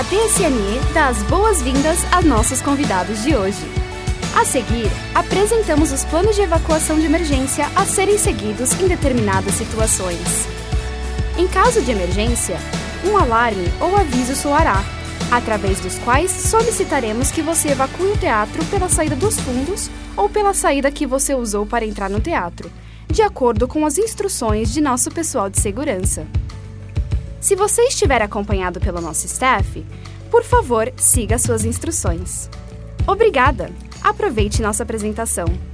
TSNE dá as boas-vindas a nossos convidados de hoje. A seguir, apresentamos os planos de evacuação de emergência a serem seguidos em determinadas situações. Em caso de emergência, um alarme ou aviso soará, através dos quais solicitaremos que você evacue o teatro pela saída dos fundos ou pela saída que você usou para entrar no teatro, de acordo com as instruções de nosso pessoal de segurança. Se você estiver acompanhado pelo nosso staff, por favor, siga suas instruções. Obrigada! Aproveite nossa apresentação.